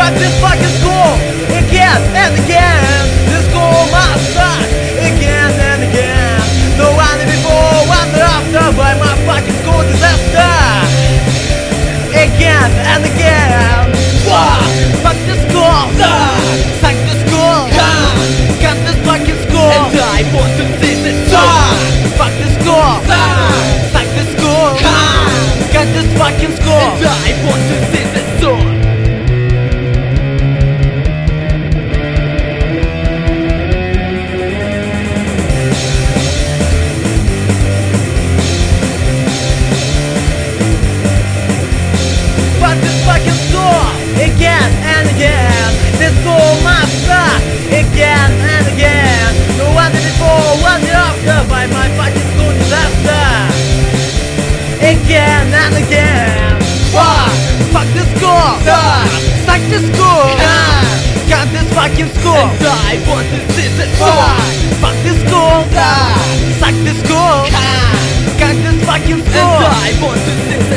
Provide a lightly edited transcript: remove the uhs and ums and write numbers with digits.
Fuck this fucking school again and again. This school must suck again and again. No one before, one after by my fucking school disaster. Again and again. Fuck this school. Fuck this school. Got this fucking school. And I want to see this Fuck this school. Fuck this school. Got this fucking school. And I want to see this soul. Fuck this fucking school again and again. This school must suck again and again. No one before, one after by my fucking school disaster. Again and again. Fuck this school. Fuck this school. Got this fucking school. And I want to see this soul. Fuck this school. Suck this school. Got this fucking school. And I want to see